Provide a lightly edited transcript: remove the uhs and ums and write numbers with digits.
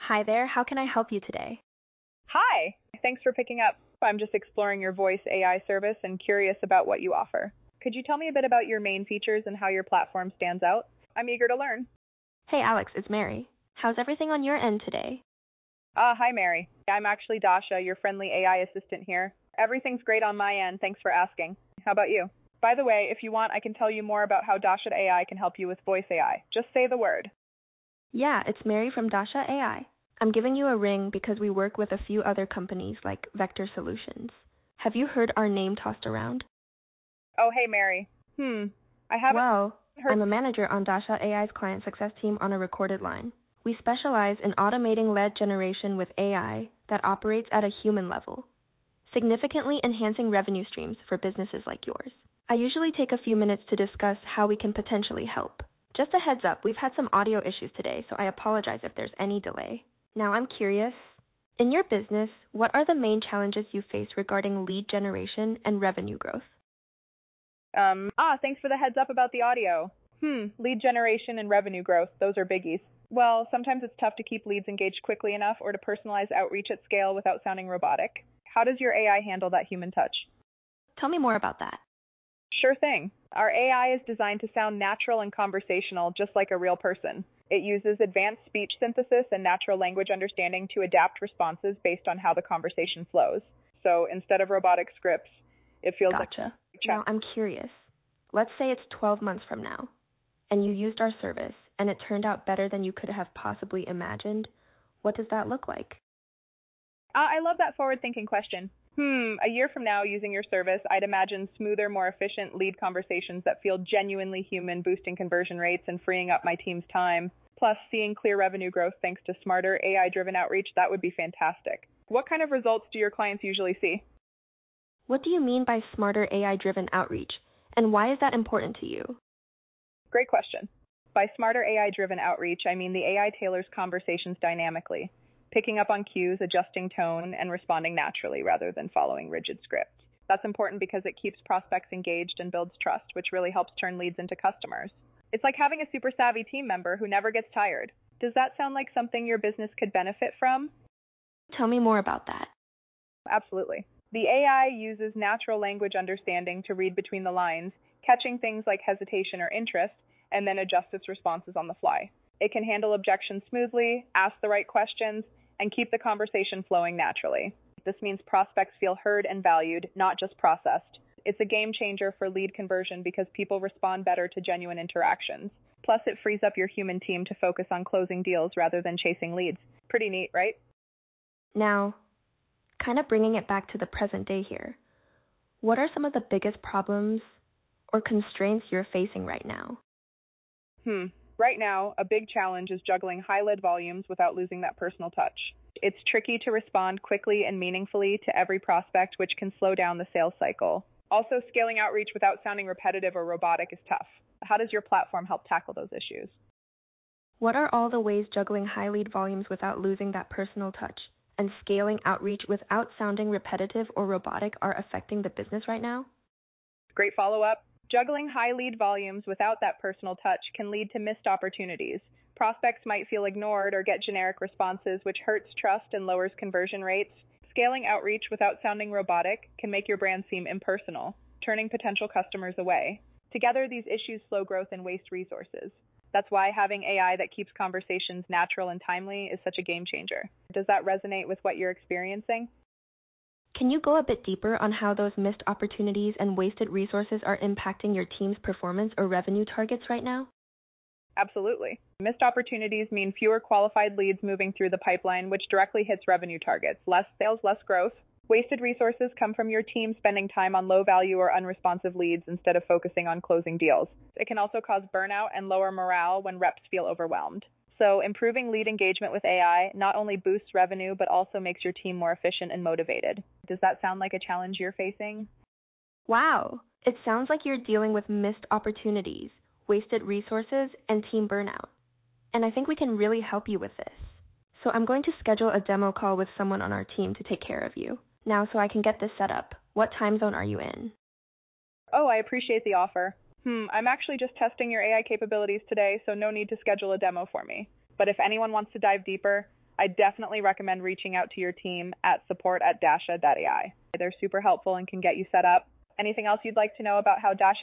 Hi there, how can I help you today? Hi, thanks for picking up. I'm just exploring your voice AI service and curious about what you offer. Could you tell me a bit about your main features and how your platform stands out? I'm eager to learn. Hey Alex, it's Mary. How's everything on your end today? Hi Mary. I'm actually Dasha, your friendly AI assistant here. Everything's great on my end, thanks for asking. How about you? By the way, if you want, I can tell you more about how Dasha AI can help you with voice AI. Just say the word. Yeah, it's Mary from Dasha AI. I'm giving you a ring because we work with a few other companies like Vector Solutions. Have you heard our name tossed around? Oh, hey Mary. I haven't Well, heard. I'm a manager on Dasha AI's client success team on a recorded line. We specialize in automating lead generation with AI that operates at a human level, significantly enhancing revenue streams for businesses like yours. I usually take a few minutes to discuss how we can potentially help. Just a heads up, we've had some audio issues today, so I apologize if there's any delay. Now I'm curious, in your business, what are the main challenges you face regarding lead generation and revenue growth? Thanks for the heads up about the audio. Lead generation and revenue growth, those are biggies. Well, sometimes it's tough to keep leads engaged quickly enough or to personalize outreach at scale without sounding robotic. How does your AI handle that human touch? Tell me more about that. Sure thing. Our AI is designed to sound natural and conversational, just like a real person. It uses advanced speech synthesis and natural language understanding to adapt responses based on how the conversation flows. So instead of robotic scripts, it feels Gotcha. like a Now chat. I'm curious. Let's say it's 12 months from now, and you used our service, and it turned out better than you could have possibly imagined. What does that look like? I love that forward-thinking question. A year from now, using your service, I'd imagine smoother, more efficient lead conversations that feel genuinely human, boosting conversion rates and freeing up my team's time. Plus, seeing clear revenue growth thanks to smarter AI-driven outreach, that would be fantastic. What kind of results do your clients usually see? What do you mean by smarter AI-driven outreach, and why is that important to you? Great question. By smarter AI-driven outreach, I mean the AI tailors conversations dynamically, picking up on cues, adjusting tone, and responding naturally rather than following rigid scripts. That's important because it keeps prospects engaged and builds trust, which really helps turn leads into customers. It's like having a super savvy team member who never gets tired. Does that sound like something your business could benefit from? Tell me more about that. Absolutely. The AI uses natural language understanding to read between the lines, catching things like hesitation or interest, and then adjust its responses on the fly. It can handle objections smoothly, ask the right questions, and keep the conversation flowing naturally. This means prospects feel heard and valued, not just processed. It's a game changer for lead conversion because people respond better to genuine interactions. Plus, it frees up your human team to focus on closing deals rather than chasing leads. Pretty neat, right? Now, kind of bringing it back to the present day here, what are some of the biggest problems or constraints you're facing right now? Right now, a big challenge is juggling high lead volumes without losing that personal touch. It's tricky to respond quickly and meaningfully to every prospect, which can slow down the sales cycle. Also, scaling outreach without sounding repetitive or robotic is tough. How does your platform help tackle those issues? What are all the ways juggling high lead volumes without losing that personal touch and scaling outreach without sounding repetitive or robotic are affecting the business right now? Great follow-up. Juggling high lead volumes without that personal touch can lead to missed opportunities. Prospects might feel ignored or get generic responses, which hurts trust and lowers conversion rates. Scaling outreach without sounding robotic can make your brand seem impersonal, turning potential customers away. Together, these issues slow growth and waste resources. That's why having AI that keeps conversations natural and timely is such a game changer. Does that resonate with what you're experiencing? Can you go a bit deeper on how those missed opportunities and wasted resources are impacting your team's performance or revenue targets right now? Absolutely. Missed opportunities mean fewer qualified leads moving through the pipeline, which directly hits revenue targets. Less sales, less growth. Wasted resources come from your team spending time on low value or unresponsive leads instead of focusing on closing deals. It can also cause burnout and lower morale when reps feel overwhelmed. So improving lead engagement with AI not only boosts revenue, but also makes your team more efficient and motivated. Does that sound like a challenge you're facing? Wow, it sounds like you're dealing with missed opportunities, wasted resources, and team burnout. And I think we can really help you with this. So I'm going to schedule a demo call with someone on our team to take care of you. Now, so I can get this set up, what time zone are you in? Oh, I appreciate the offer. I'm actually just testing your AI capabilities today, so no need to schedule a demo for me. But if anyone wants to dive deeper, I definitely recommend reaching out to your team at support@dasha.ai. They're super helpful and can get you set up. Anything else you'd like to know about how Dasha